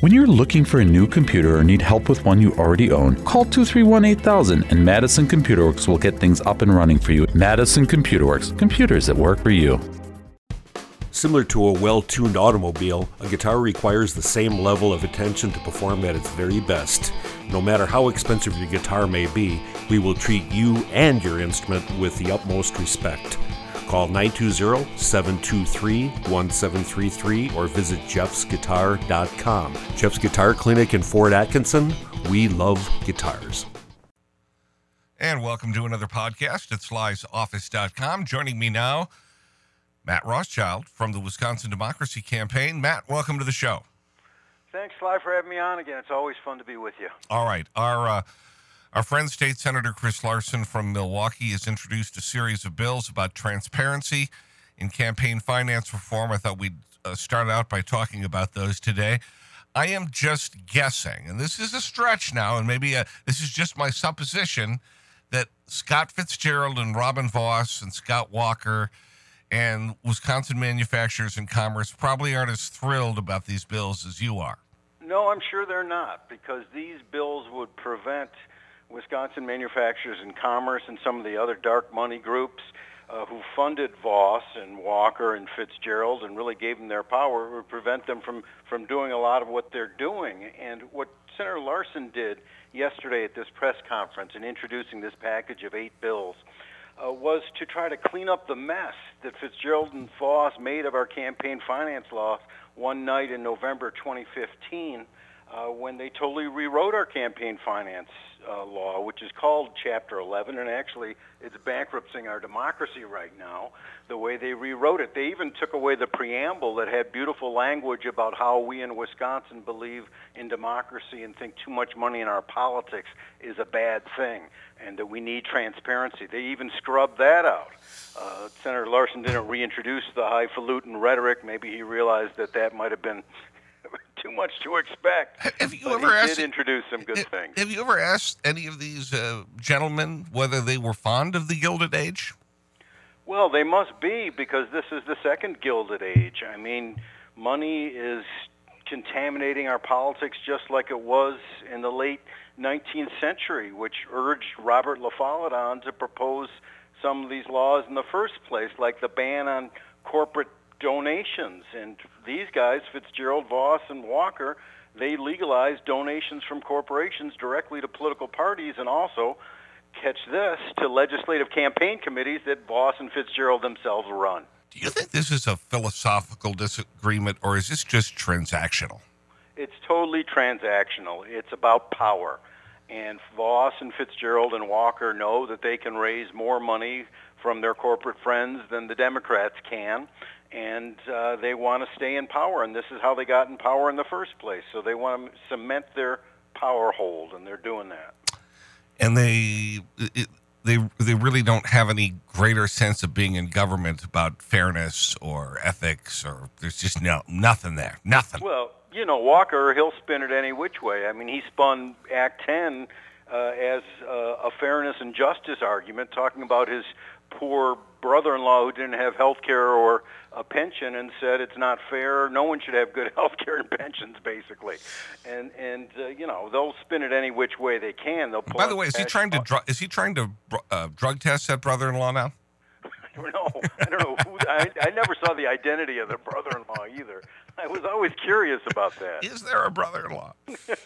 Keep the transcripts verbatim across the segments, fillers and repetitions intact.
When you're looking for a new computer or need help with one you already own, call two three one, eight thousand and Madison Computer Works will get things up and running for you. Madison Computer Works, computers that work for you. Similar to a well-tuned automobile, a guitar requires the same level of attention to perform at its very best. No matter how expensive your guitar may be, we will treat you and your instrument with the utmost respect. Call nine two zero, seven two three, one seven three three or visit jeffs guitar dot com. Jeff's Guitar Clinic in Fort Atkinson. We love guitars. And welcome to another podcast at sly's office dot com. Joining me now, Matt Rothschild from the Wisconsin Democracy Campaign. Matt, welcome to the show. Thanks, Sly, for having me on again. It's always fun to be with you. All right. Our uh, our friend State Senator Chris Larson from Milwaukee has introduced a series of bills about transparency in campaign finance reform. I thought we'd uh, start out by talking about those today. I am just guessing, and this is a stretch now, and maybe uh, this is just my supposition, that Scott Fitzgerald and Robin Voss and Scott Walker and Wisconsin Manufacturers and Commerce probably aren't as thrilled about these bills as you are. No, I'm sure they're not, because these bills would prevent Wisconsin Manufacturers and Commerce and some of the other dark money groups uh, who funded Voss and Walker and Fitzgerald and really gave them their power, would prevent them from, from doing a lot of what they're doing. And what Senator Larson did yesterday at this press conference in introducing this package of eight bills uh, was to try to clean up the mess that Fitzgerald and Voss made of our campaign finance law one night in November twenty fifteen uh, when they totally rewrote our campaign finance uh, law, which is called Chapter eleven, and actually it's bankrupting our democracy right now, the way they rewrote it. They even took away the preamble that had beautiful language about how we in Wisconsin believe in democracy and think too much money in our politics is a bad thing, and that we need transparency. They even scrubbed that out. Uh, Senator Larson didn't reintroduce the highfalutin rhetoric. Maybe he realized that that might have been too much to expect. Have you but ever he asked? did introduce some good have, things. Have you ever asked any of these uh, gentlemen whether they were fond of the Gilded Age? Well, they must be, because this is the second Gilded Age. I mean, money is contaminating our politics just like it was in the late nineteenth century, which urged Robert La Follette on to propose some of these laws in the first place, like the ban on corporate donations. And these guys, Fitzgerald, Voss, and Walker, they legalized donations from corporations directly to political parties, and also, catch this, to legislative campaign committees that Voss and Fitzgerald themselves run. Do you think this is a philosophical disagreement, or is this just transactional? It's totally transactional. It's about power. And Voss and Fitzgerald and Walker know that they can raise more money from their corporate friends than the Democrats can, and uh, they want to stay in power, and this is how they got in power in the first place. So they want to cement their power hold, and they're doing that. And they it, they they really don't have any greater sense of being in government about fairness or ethics, or there's just no nothing there, nothing. Well, you know, Walker, he'll spin it any which way. I mean, he spun Act ten uh, as uh, a fairness and justice argument, talking about his poor brother-in-law who didn't have health care or a pension, and said it's not fair. No one should have good health care and pensions, basically. And and uh, you know, they'll spin it any which way they can. They'll. By the way, is he trying to dr- is he trying to uh, drug test that brother-in-law now? I don't know. I don't know. Who, I, I never saw the identity of the brother-in-law either. I was always curious about that. Is there a brother-in-law?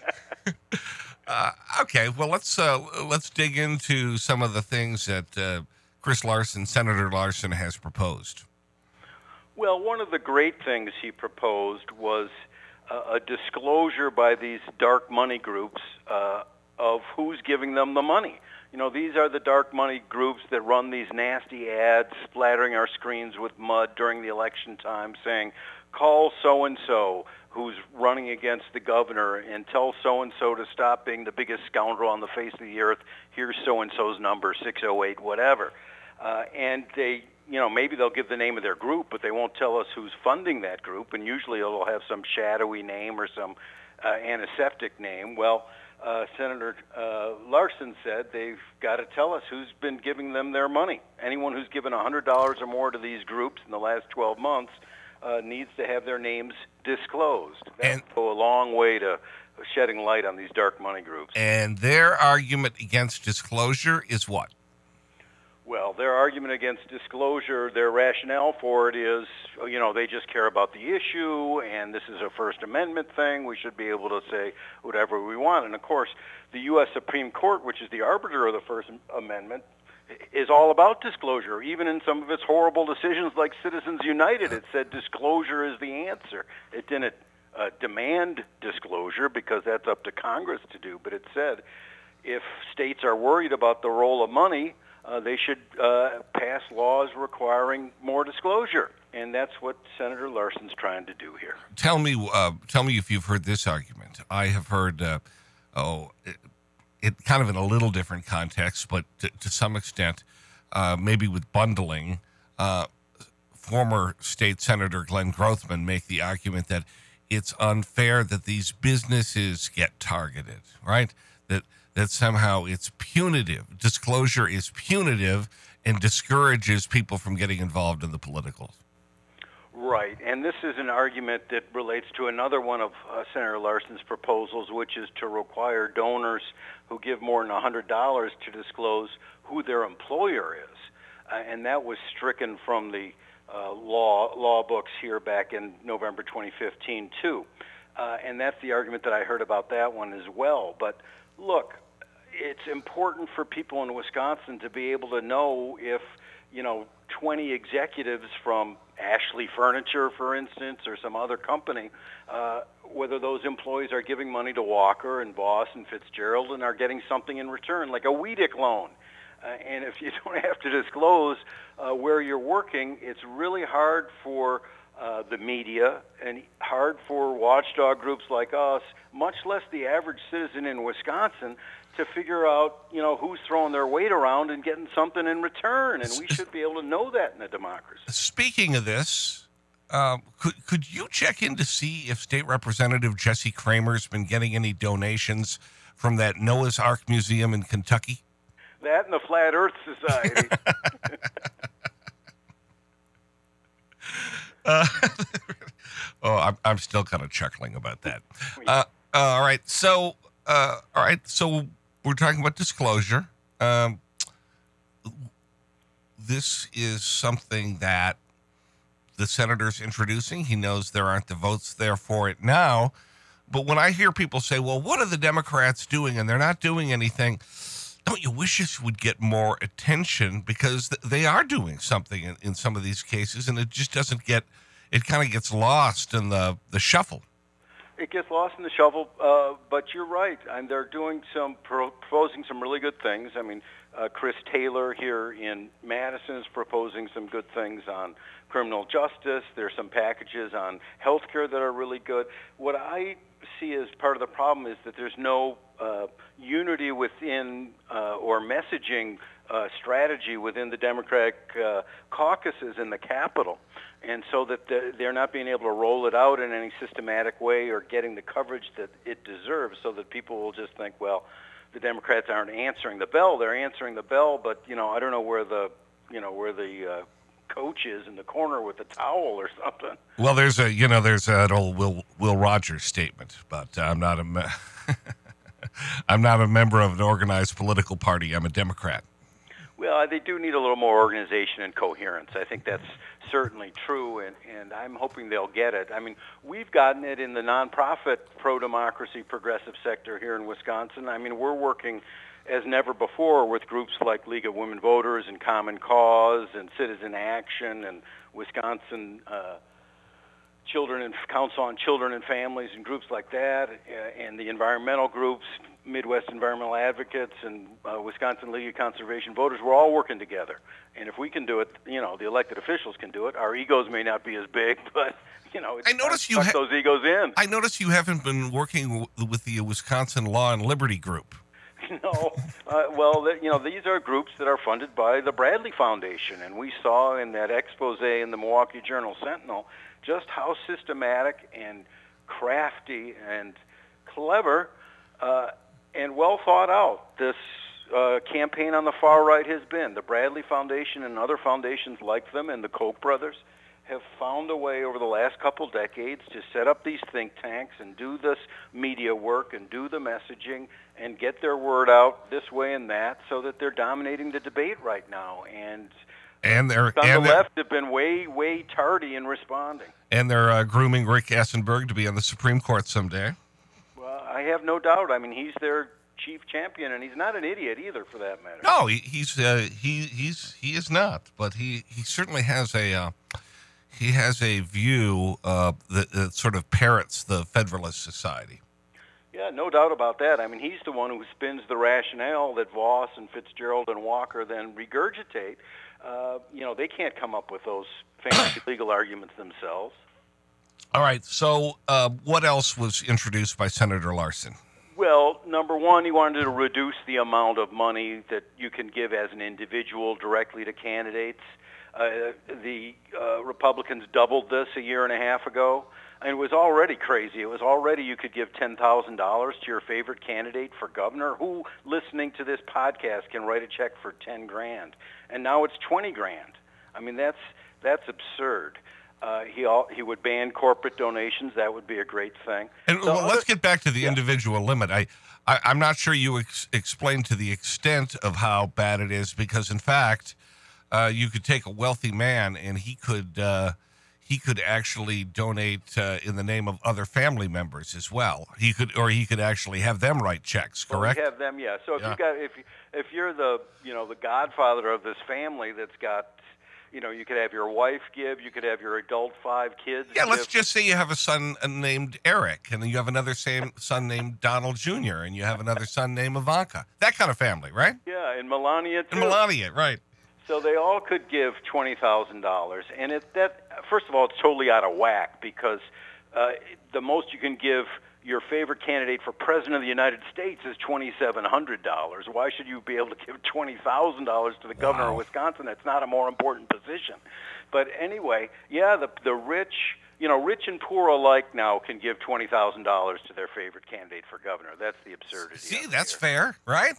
uh, okay, well let's uh, let's dig into some of the things that uh, Chris Larson, Senator Larson, has proposed. Well, one of the great things he proposed was uh, a disclosure by these dark money groups uh, of who's giving them the money. You know, these are the dark money groups that run these nasty ads splattering our screens with mud during the election time, saying, call so-and-so who's running against the governor and tell so-and-so to stop being the biggest scoundrel on the face of the earth. Here's so-and-so's number, six oh eight, whatever. Uh, and they, you know, maybe they'll give the name of their group, but they won't tell us who's funding that group, and usually it'll have some shadowy name or some uh, antiseptic name. Well, uh, Senator uh, Larson said they've got to tell us who's been giving them their money. Anyone who's given one hundred dollars or more to these groups in the last twelve months, uh, needs to have their names disclosed. That And- would go a long way to shedding light on these dark money groups. And their argument against disclosure is what? Well, their argument against disclosure, their rationale for it is, you know, they just care about the issue, and this is a First Amendment thing. We should be able to say whatever we want. And, of course, the U S Supreme Court, which is the arbiter of the First Amendment, is all about disclosure. Even in some of its horrible decisions like Citizens United, it said disclosure is the answer. It didn't uh, demand disclosure because that's up to Congress to do, but it said if states are worried about the role of money, Uh, they should uh, pass laws requiring more disclosure, and that's what Senator Larson's trying to do here. Tell me, uh, tell me if you've heard this argument. I have heard, uh, oh, it, it kind of in a little different context, but to, to some extent, uh, maybe with bundling. Uh, former State Senator Glenn Grothman make the argument that it's unfair that these businesses get targeted, right? That that somehow it's punitive. Disclosure is punitive and discourages people from getting involved in the politicals. Right, and this is an argument that relates to another one of uh, Senator Larson's proposals, which is to require donors who give more than one hundred dollars to disclose who their employer is. Uh, and that was stricken from the uh, law law books here back in November twenty fifteen, too. Uh, and that's the argument that I heard about that one as well. But look, it's important for people in Wisconsin to be able to know if, you know, twenty executives from Ashley Furniture, for instance, or some other company, uh, whether those employees are giving money to Walker and Voss and Fitzgerald and are getting something in return, like a W E D C loan. Uh, and if you don't have to disclose uh, where you're working, it's really hard for uh, the media and hard for watchdog groups like us, much less the average citizen in Wisconsin, to figure out, you know, who's throwing their weight around and getting something in return. And we should be able to know that in a democracy. Speaking of this, uh, could could you check in to see if State Representative Jesse Kramer's been getting any donations from that Noah's Ark Museum in Kentucky? That and the Flat Earth Society. uh, oh, I'm, I'm still kind of chuckling about that. Uh, uh, all right. So, uh, all right. So we're talking about disclosure. Um, this is something that the senator's introducing. He knows there aren't the votes there for it now. But when I hear people say, well, what are the Democrats doing? And they're not doing anything. Don't you wish this would get more attention? Because th- they are doing something in, in some of these cases, and it just doesn't get, it kind of gets lost in the, the shuffle. It gets lost in the shuffle, uh, but you're right. And they're doing some, pro- proposing some really good things. I mean, uh, Chris Taylor here in Madison is proposing some good things on criminal justice. There's some packages on health care that are really good. What I see as part of the problem is that there's no uh, unity within uh, or messaging uh, strategy within the Democratic uh, caucuses in the Capitol. And so that they're not being able to roll it out in any systematic way or getting the coverage that it deserves, so that people will just think, well, the Democrats aren't answering the bell. They're answering the bell, but, you know, I don't know where the, you know, where the uh, coach is in the corner with a towel or something. Well, there's a, you know, there's an old Will Will Rogers statement, but I'm not a, me- I'm not a member of an organized political party. I'm a Democrat. Well, they do need a little more organization and coherence. I think that's certainly true, and, and I'm hoping they'll get it. I mean, we've gotten it in the nonprofit pro-democracy progressive sector here in Wisconsin. I mean, we're working as never before with groups like League of Women Voters and Common Cause and Citizen Action and Wisconsin uh, Children and Council on Children and Families and groups like that, uh, and the environmental groups, Midwest Environmental Advocates and uh, Wisconsin League of Conservation Voters. We're all working together. And if we can do it, you know, the elected officials can do it. Our egos may not be as big, but, you know, it's I notice you tuck ha- those egos in. I notice you haven't been working w- with the Wisconsin Law and Liberty Group. No, uh, well, the, you know, these are groups that are funded by the Bradley Foundation, and we saw in that expose in the Milwaukee Journal-Sentinel just how systematic and crafty and clever uh, and well thought out this uh, campaign on the far right has been. The Bradley Foundation and other foundations like them and the Koch brothers have found a way over the last couple decades to set up these think tanks and do this media work and do the messaging and get their word out this way and that, so that they're dominating the debate right now. And and they're on and the they're, left have been way, way tardy in responding. And they're uh, grooming Rick Essenberg to be on the Supreme Court someday. Well, I have no doubt. I mean, he's their chief champion, and he's not an idiot either, for that matter. No, he, he's uh, he he's he is not, but he, he certainly has a uh, he has a view uh, that, that sort of parrots the Federalist Society. Yeah, no doubt about that. I mean, he's the one who spins the rationale that Voss and Fitzgerald and Walker then regurgitate. Uh, you know, they can't come up with those fancy legal arguments themselves. All right, so uh, what else was introduced by Senator Larson? Well, number one, he wanted to reduce the amount of money that you can give as an individual directly to candidates. Uh, the uh, Republicans doubled this a year and a half ago, and it was already crazy. It was already you could give ten thousand dollars to your favorite candidate for governor. Who, listening to this podcast, can write a check for ten grand? And now it's twenty grand. I mean, that's that's absurd. Uh, he all, he would ban corporate donations. That would be a great thing. And so well, let's get back to the yeah. individual limit. I, I I'm not sure you ex- explained to the extent of how bad it is, because in fact, uh, you could take a wealthy man and he could uh, he could actually donate uh, in the name of other family members as well. He could, or he could actually have them write checks. Correct? Well, we have them, yeah. So if Yeah. you got if you, if you're the you know the godfather of this family that's got. You know, you could have your wife give, you could have your adult five kids Yeah, let's give. just say you have a son named Eric, and then you have another same son named Donald Junior, and you have another son named Ivanka. That kind of family, right? Yeah, and Melania, too. And Melania, right. So they all could give twenty thousand dollars. And it, that, first of all, it's totally out of whack, because uh, the most you can give your favorite candidate for president of the United States is twenty-seven hundred dollars. Why should you be able to give twenty thousand dollars to the governor Wow. of Wisconsin? That's not a more important position. But anyway, yeah, the the rich, you know, rich and poor alike now can give twenty thousand dollars to their favorite candidate for governor. That's the absurdity. See, of it that's here. fair, right?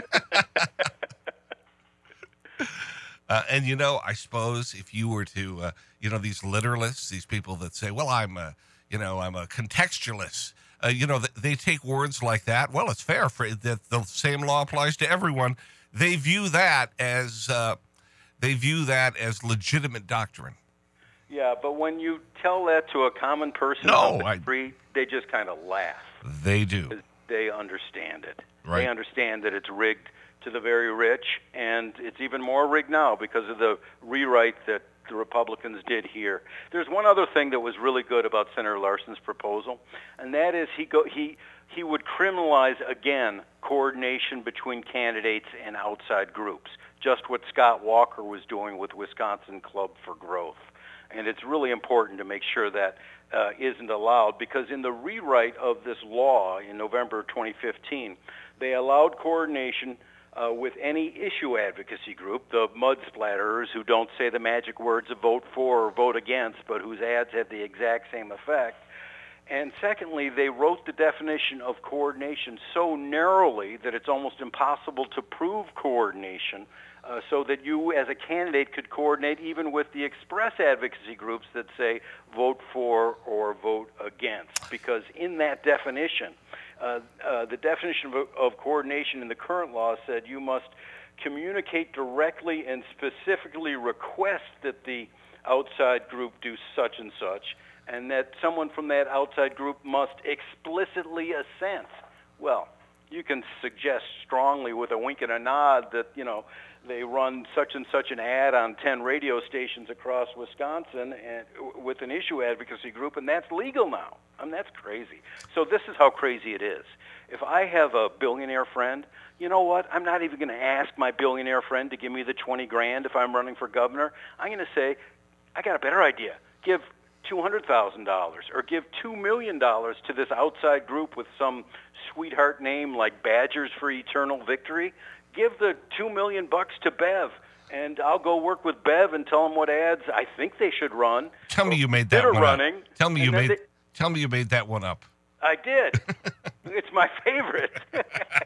uh, and, you know, I suppose if you were to, uh, you know, these literalists, these people that say, well, I'm a, you know, I'm a contextualist. Uh, you know, they take words like that. Well, it's fair for that the same law applies to everyone. They view that as uh, they view that as legitimate doctrine. Yeah, but when you tell that to a common person No, on the I- street, they just kind of laugh. They do. They understand it. Right. They understand that it's rigged to the very rich, and it's even more rigged now because of the rewrite that the Republicans did here. There's one other thing that was really good about Senator Larson's proposal, and that is he go he he would criminalize again coordination between candidates and outside groups, just what Scott Walker was doing with Wisconsin Club for Growth. And it's really important to make sure that uh, isn't allowed, because in the rewrite of this law in November twenty fifteen, they allowed coordination Uh, with any issue advocacy group, the mud splatterers who don't say the magic words of vote for or vote against, but whose ads had the exact same effect. And secondly, they wrote the definition of coordination so narrowly that it's almost impossible to prove coordination, uh, so that you as a candidate could coordinate even with the express advocacy groups that say vote for or vote against. Because in that definition, Uh, uh, the definition of, of coordination in the current law said you must communicate directly and specifically request that the outside group do such and such, and that someone from that outside group must explicitly assent. Well, you can suggest strongly with a wink and a nod that, you know, they run such and such an ad on ten radio stations across Wisconsin and with an issue advocacy group, and that's legal now. I mean, that's crazy. So this is how crazy it is. If I have a billionaire friend, you know what? I'm not even going to ask my billionaire friend to give me the twenty grand if I'm running for governor. I'm going to say, I got a better idea. Give two hundred thousand dollars or give two million dollars to this outside group with some sweetheart name like Badgers for Eternal Victory. Give the two million bucks to Bev, and I'll go work with Bev and tell them what ads I think they should run. Tell me you made that They're one running. up. Tell me you and then made. they- Tell me you made that one up. I did. It's my favorite.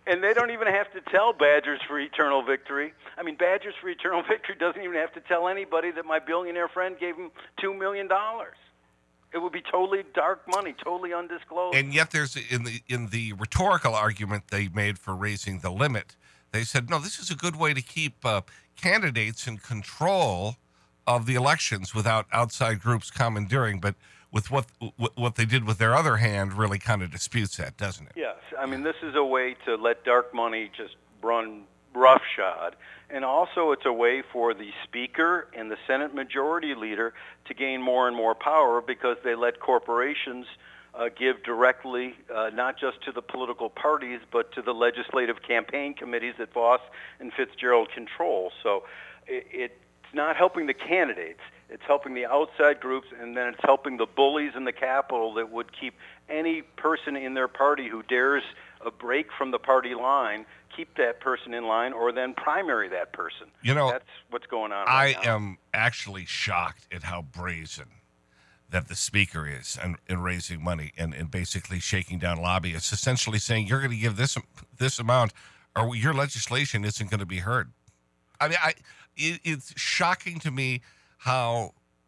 And they don't even have to tell Badgers for Eternal Victory. I mean, Badgers for Eternal Victory doesn't even have to tell anybody that my billionaire friend gave him two million dollars. It would be totally dark money, totally undisclosed. And yet there's, in the in the rhetorical argument they made for raising the limit, they said, no, this is a good way to keep uh, candidates in control of the elections without outside groups commandeering. But with what what they did with their other hand really kind of disputes that, doesn't it? Yes. I mean, this is a way to let dark money just run roughshod. And also it's a way for the Speaker and the Senate Majority Leader to gain more and more power because they let corporations uh, give directly, uh, not just to the political parties, but to the legislative campaign committees that Voss and Fitzgerald control. So it, it's not helping the candidates. It's helping the outside groups, and then it's helping the bullies in the Capitol that would keep any person in their party who dares a break from the party line, keep that person in line, or then primary that person. You know, that's what's going on right I now. am actually shocked at how brazen that the Speaker is in, in raising money and, and basically shaking down lobbyists, essentially saying you're going to give this this amount or your legislation isn't going to be heard. I mean, I it, it's shocking to me how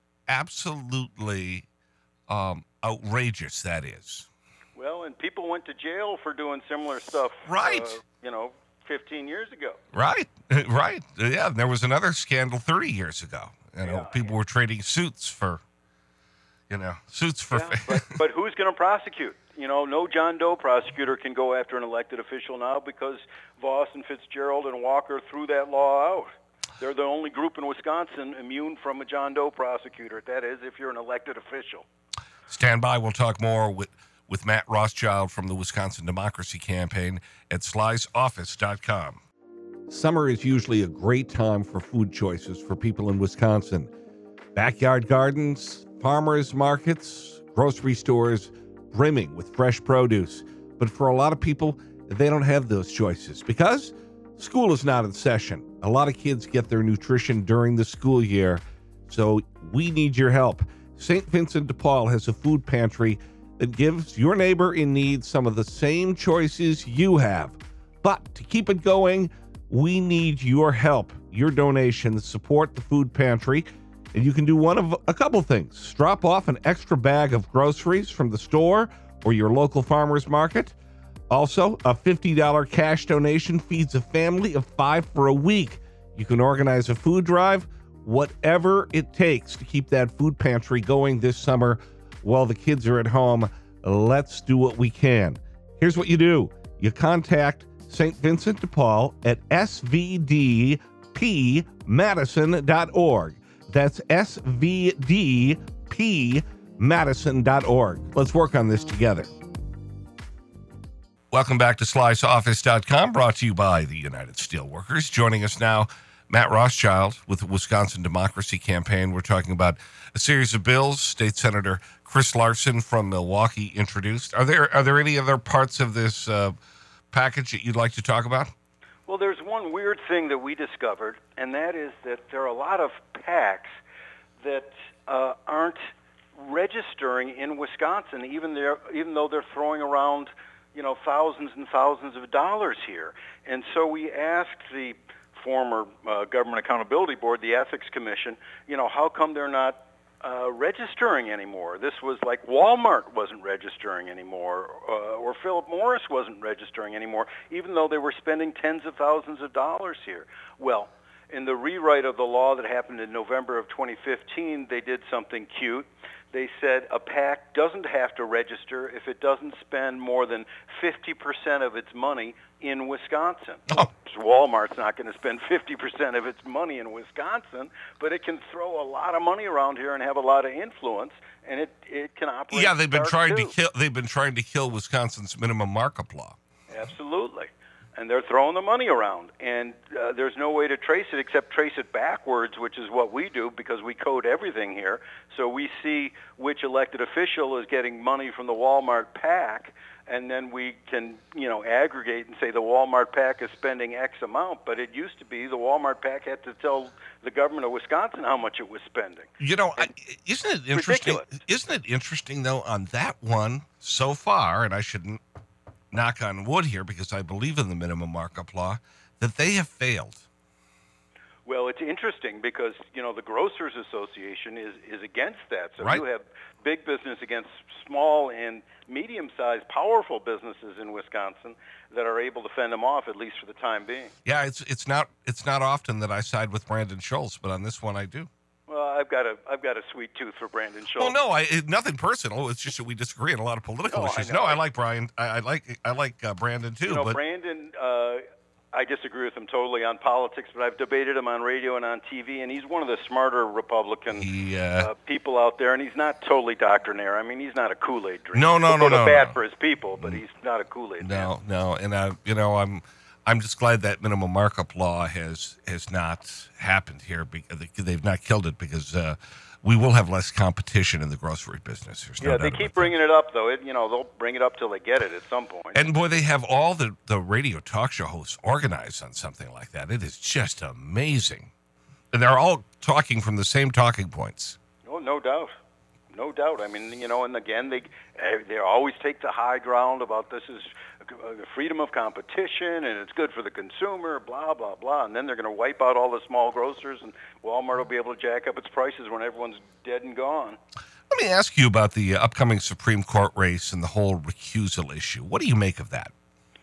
absolutely um, outrageous that is. Well, and people went to jail for doing similar stuff, right? Uh, you know, fifteen years ago. Right, right. Yeah, there was another scandal thirty years ago. You know, yeah, people yeah. were trading suits for, you know, suits for. Yeah, but, but who's going to prosecute? You know, no John Doe prosecutor can go after an elected official now because Voss and Fitzgerald and Walker threw that law out. They're the only group in Wisconsin immune from a John Doe prosecutor. That is, if you're an elected official. Stand by. We'll talk more with, with Matt Rothschild from the Wisconsin Democracy Campaign at sly's office dot com. Summer is usually a great time for food choices for people in Wisconsin. Backyard gardens, farmers markets, grocery stores brimming with fresh produce. But for a lot of people, they don't have those choices because school is not in session. A lot of kids get their nutrition during the school year, so we need your help. Saint Vincent de Paul has a food pantry that gives your neighbor in need some of the same choices you have. But to keep it going, we need your help. Your donations support the food pantry, and you can do one of a couple things. Drop off an extra bag of groceries from the store or your local farmer's market. Also, a fifty dollars cash donation feeds a family of five for a week. You can organize a food drive, whatever it takes to keep that food pantry going this summer while the kids are at home. Let's do what we can. Here's what you do. You contact Saint Vincent de Paul at s v d p madison dot org. That's s v d p madison dot org. Let's work on this together. Welcome back to sly's office dot com, brought to you by the United Steelworkers. Joining us now, Matt Rothschild with the Wisconsin Democracy Campaign. We're talking about a series of bills State Senator Chris Larson from Milwaukee introduced. Are there are there any other parts of this uh, package that you'd like to talk about? Well, there's one weird thing that we discovered, and that is that there are a lot of PACs that uh, aren't registering in Wisconsin, even there, even though they're throwing around, you know, thousands and thousands of dollars here. And so we asked the former uh, Government Accountability Board, the Ethics Commission, you know, how come they're not uh, registering anymore? This was like Walmart wasn't registering anymore, uh, or Philip Morris wasn't registering anymore, even though they were spending tens of thousands of dollars here. Well, in the rewrite of the law that happened in November of twenty fifteen, they did something cute. They said a PAC doesn't have to register if it doesn't spend more than fifty percent of its money in Wisconsin. Oh. Walmart's not going to spend fifty percent of its money in Wisconsin, but it can throw a lot of money around here and have a lot of influence, and it, it can operate. Yeah, they've been dark trying too. to kill. They've been trying to kill Wisconsin's minimum markup law. Absolutely. And they're throwing the money around, and uh, there's no way to trace it except trace it backwards, which is what we do because we code everything here. So we see which elected official is getting money from the Walmart PAC, and then we can, you know, aggregate and say the Walmart PAC is spending X amount. But it used to be the Walmart PAC had to tell the government of Wisconsin how much it was spending. You know, I, isn't it interesting? Ridiculous. Isn't it interesting though on that one so far? And I shouldn't knock on wood here because I believe in the minimum markup law, that they have failed. Well, it's interesting because, you know, the Grocers Association is, is against that. So Right. you have big business against small and medium-sized, powerful businesses in Wisconsin that are able to fend them off, at least for the time being. Yeah, it's it's not it's not often that I side with Brandon Schultz, but on this one I do. Well, I've got a I've got a sweet tooth for Brandon Schultz. Well, no, I, it, nothing personal. It's just that we disagree on a lot of political No, I issues. know. No, I like Brian. I, I like I like uh, Brandon too. You know, but Brandon, uh, I disagree with him totally on politics, but I've debated him on radio and on T V, and he's one of the smarter Republican he, uh, uh, people out there, and he's not totally doctrinaire. I mean, he's not a Kool-Aid drinker. No, no, He'll no, go to no, bat no. for his people, but he's not a Kool-Aid man. no, no, and I, you know, I'm I'm just glad that minimum markup law has has not happened here. Because they've not killed it because uh, we will have less competition in the grocery business. There's no Yeah, doubt they about keep that. bringing it up, though. It, you know, they'll bring it up till they get it at some point. And boy, they have all the, the radio talk show hosts organized on something like that. It is just amazing. And they're all talking from the same talking points. Oh, no doubt. No doubt. I mean, you know, and again, they eh, they always take the high ground about this is uh, freedom of competition and it's good for the consumer, blah, blah, blah. And then they're going to wipe out all the small grocers and Walmart will be able to jack up its prices when everyone's dead and gone. Let me ask you about the uh, upcoming Supreme Court race and the whole recusal issue. What do you make of that?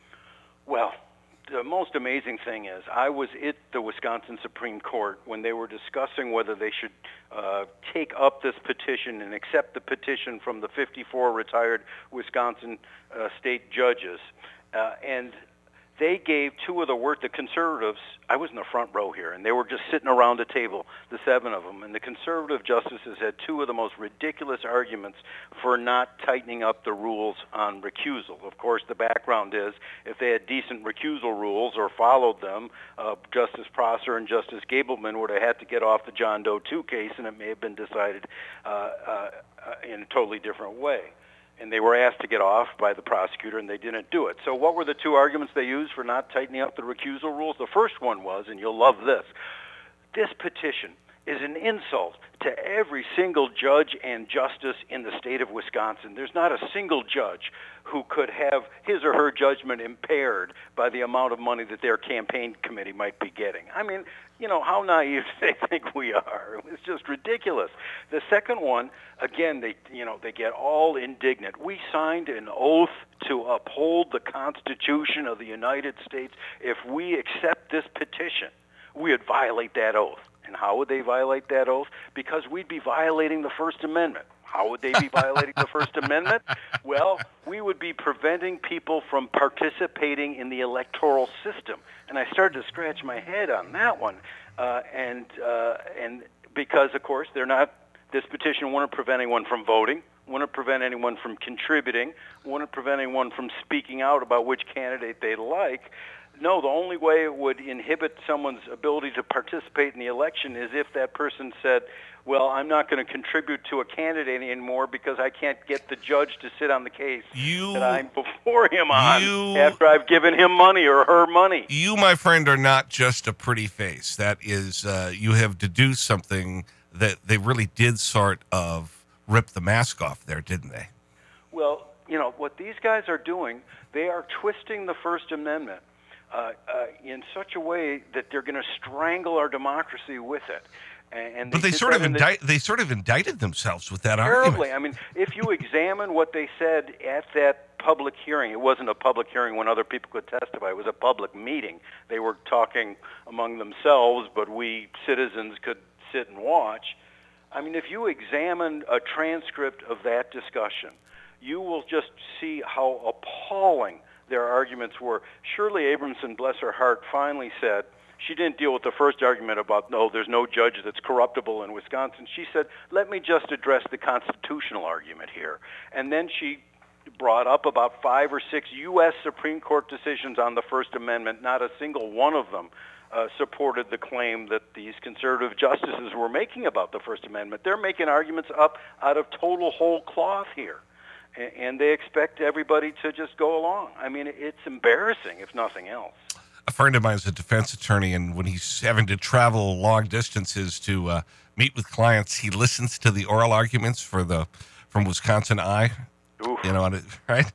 Well, the most amazing thing is I was at the Wisconsin Supreme Court when they were discussing whether they should uh, take up this petition and accept the petition from the fifty-four retired Wisconsin uh, state judges. Uh, and they gave two of the worst, the conservatives, I was in the front row here, and they were just sitting around a table, the seven of them, and the conservative justices had two of the most ridiculous arguments for not tightening up the rules on recusal. Of course, the background is if they had decent recusal rules or followed them, uh, Justice Prosser and Justice Gableman would have had to get off the John Doe two case, and it may have been decided uh, uh, in a totally different way. And they were asked to get off by the prosecutor, and they didn't do it. So what were the two arguments they used for not tightening up the recusal rules? The first one was, and you'll love this, this petition is an insult to every single judge and justice in the state of Wisconsin. There's not a single judge who could have his or her judgment impaired by the amount of money that their campaign committee might be getting. I mean, you know, how naive do they think we are? It's just ridiculous. The second one, again, they, you know, they get all indignant. We signed an oath to uphold the Constitution of the United States. If we accept this petition, we would violate that oath. And how would they violate that oath? Because we'd be violating the First Amendment. How would they be violating the First Amendment? Well, we would be preventing people from participating in the electoral system. And I started to scratch my head on that one. Uh, and uh, and because, of course, they're not, this petition wouldn't prevent anyone from voting, wouldn't prevent anyone from contributing, wouldn't prevent anyone from speaking out about which candidate they like. No, the only way it would inhibit someone's ability to participate in the election is if that person said, well, I'm not going to contribute to a candidate anymore because I can't get the judge to sit on the case You, that I'm before him on you- after I've given him money or her money. You, my friend, are not just a pretty face. That is, uh, you have deduced something that they really did sort of rip the mask off there, didn't they? Well, you know, what these guys are doing, they are twisting the First Amendment uh, uh, in such a way that they're going to strangle our democracy with it. And, and But they did sort that of in the- indict, they sort of indicted themselves with that Terribly. argument. I mean, if you examine what they said at that public hearing, it wasn't a public hearing when other people could testify. It was a public meeting. They were talking among themselves, but we citizens could sit and watch. I mean, if you examine a transcript of that discussion, you will just see how appalling their arguments were. Shirley Abramson, bless her heart, finally said, she didn't deal with the first argument about, no, there's no judge that's corruptible in Wisconsin. She said, let me just address the constitutional argument here. And then she brought up about five or six U S Supreme Court decisions on the First Amendment. Not a single one of them uh, supported the claim that these conservative justices were making about the First Amendment. They're making arguments up out of total whole cloth here. And, and they expect everybody to just go along. I mean, it's embarrassing, if nothing else. A friend of mine is a defense attorney, and when he's having to travel long distances to uh, meet with clients, he listens to the oral arguments for the from Wisconsin Eye. Oof. You know, right?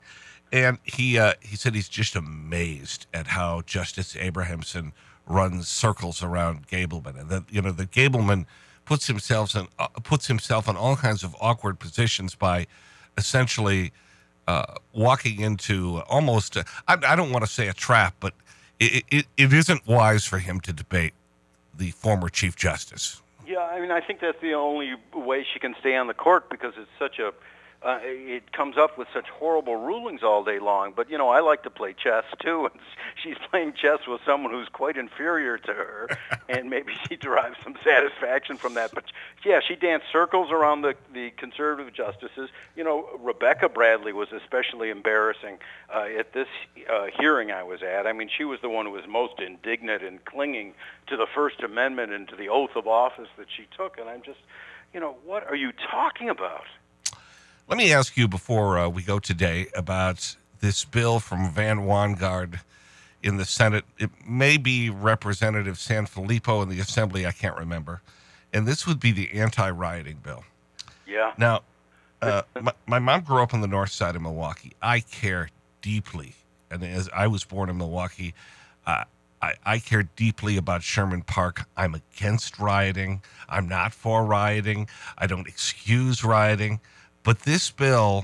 And he uh, he said he's just amazed at how Justice Abrahamson runs circles around Gableman, and that you know that Gableman puts himself in uh, puts himself in all kinds of awkward positions by essentially uh, walking into almost a, I, I don't want to say a trap, but it, it it isn't wise for him to debate the former Chief Justice. Yeah, I mean, I think that's the only way she can stay on the court because it's such a Uh, it comes up with such horrible rulings all day long. But, you know, I like to play chess, too, and she's playing chess with someone who's quite inferior to her, and maybe she derives some satisfaction from that. But, yeah, she danced circles around the, the conservative justices. You know, Rebecca Bradley was especially embarrassing uh, at this uh, hearing I was at. I mean, she was the one who was most indignant and clinging to the First Amendment and to the oath of office that she took. And I'm just, you know, what are you talking about? Let me ask you before uh, we go today about this bill from Van Wangard in the Senate. It may be Representative Sanfilippo in the Assembly. I can't remember. And this would be the anti-rioting bill. Yeah. Now, uh, my, my mom grew up on the north side of Milwaukee. I care deeply. And as I was born in Milwaukee, uh, I, I care deeply about Sherman Park. I'm against rioting. I'm not for rioting. I don't excuse rioting. But this bill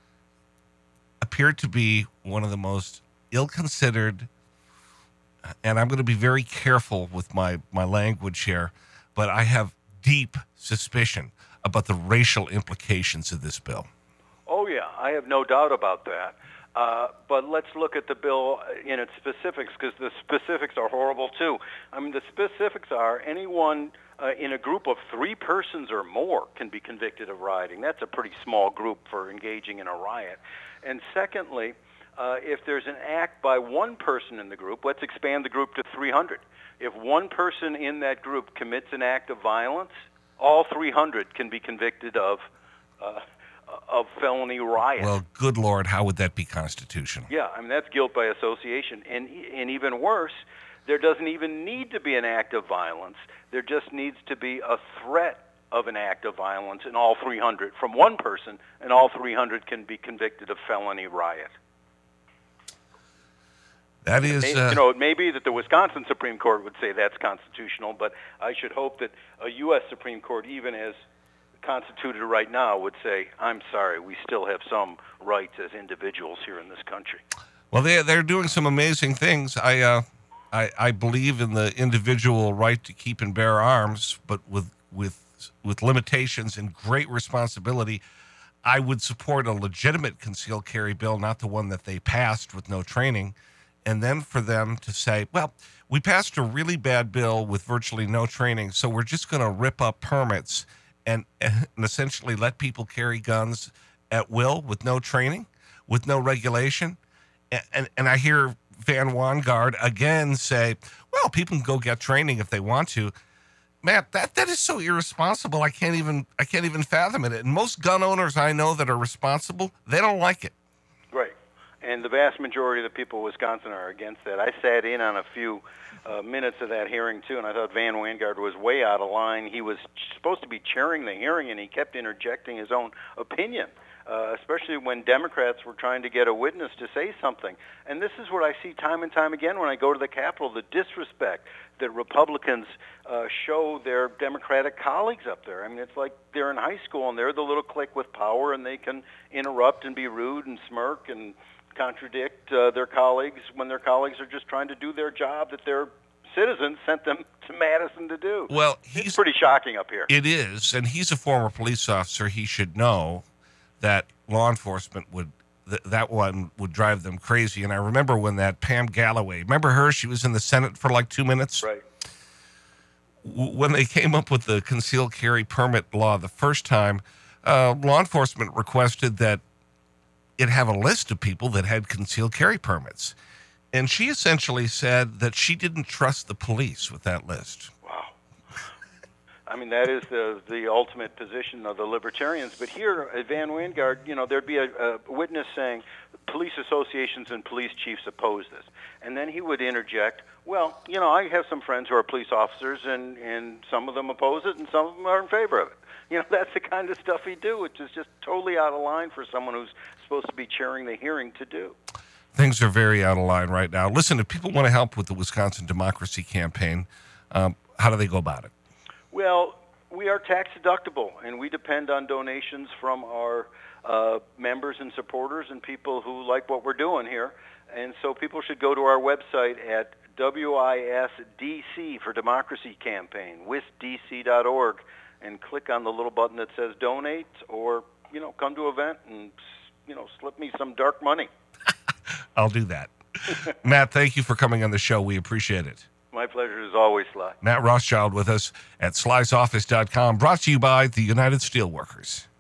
appeared to be one of the most ill-considered, and I'm going to be very careful with my, my language here, but I have deep suspicion about the racial implications of this bill. Oh, yeah, I have no doubt about that. Uh, but let's look at the bill in its specifics, because the specifics are horrible, too. I mean, the specifics are anyone uh, in a group of three persons or more can be convicted of rioting. That's a pretty small group for engaging in a riot. And secondly, uh, if there's an act by one person in the group, let's expand the group to three hundred. If one person in that group commits an act of violence, all three hundred can be convicted of uh, of felony riot. Well, good Lord, how would that be constitutional? Yeah, I mean, that's guilt by association. And, and even worse, there doesn't even need to be an act of violence. There just needs to be a threat of an act of violence in all three hundred from one person, and all three hundred can be convicted of felony riot. That is... Maybe, uh, you know, it may be that the Wisconsin Supreme Court would say that's constitutional, but I should hope that a U S Supreme Court, even as constituted right now, would say, I'm sorry, we still have some rights as individuals here in this country. Well, they, they're doing some amazing things. I, uh, I I believe in the individual right to keep and bear arms, but with, with, with limitations and great responsibility. I would support a legitimate concealed carry bill, not the one that they passed with no training, and then for them to say, well, we passed a really bad bill with virtually no training, so we're just going to rip up permits and, and essentially let people carry guns at will with no training, with no regulation. And, and, and I hear Van Wangard again say, well, people can go get training if they want to. Matt, that, that is so irresponsible. I can't even I can't even fathom it. And most gun owners I know that are responsible, they don't like it. Right. And the vast majority of the people of Wisconsin are against that. I sat in on a few uh, minutes of that hearing, too, and I thought Van Wangard was way out of line. He was supposed to be chairing the hearing, and he kept interjecting his own opinion, uh, especially when Democrats were trying to get a witness to say something. And this is what I see time and time again when I go to the Capitol, the disrespect that Republicans uh, show their Democratic colleagues up there. I mean, it's like they're in high school, and they're the little clique with power, and they can interrupt and be rude and smirk and contradict uh, their colleagues when their colleagues are just trying to do their job that their citizens sent them to Madison to do. Well, he's it's pretty shocking up here. It is, and he's a former police officer. He should know that law enforcement would, th- that one would drive them crazy. And I remember when that Pam Galloway, remember her? She was in the Senate for like two minutes. Right. W- when they came up with the concealed carry permit law the first time, uh, law enforcement requested that it have a list of people that had concealed carry permits. And she essentially said that she didn't trust the police with that list. Wow. I mean, that is the the ultimate position of the libertarians. But here at Van Wangard, you know, there'd be a, a witness saying police associations and police chiefs oppose this. And then he would interject, well, you know, I have some friends who are police officers, and, and some of them oppose it, and some of them are in favor of it. You know, that's the kind of stuff he'd do, which is just totally out of line for someone who's supposed to be chairing the hearing to do. Things are very out of line right now. Listen, if people want to help with the Wisconsin Democracy Campaign, um, how do they go about it? Well, we are tax deductible, and we depend on donations from our uh, members and supporters and people who like what we're doing here. And so people should go to our website at W I S D C for Democracy Campaign, W I S D C dot org, and click on the little button that says donate, or, you know, come to an event and, you know, slip me some dark money. I'll do that. Matt, thank you for coming on the show. We appreciate it. My pleasure as always, Sly. Matt Rothschild with us at slys office dot com, brought to you by the United Steelworkers.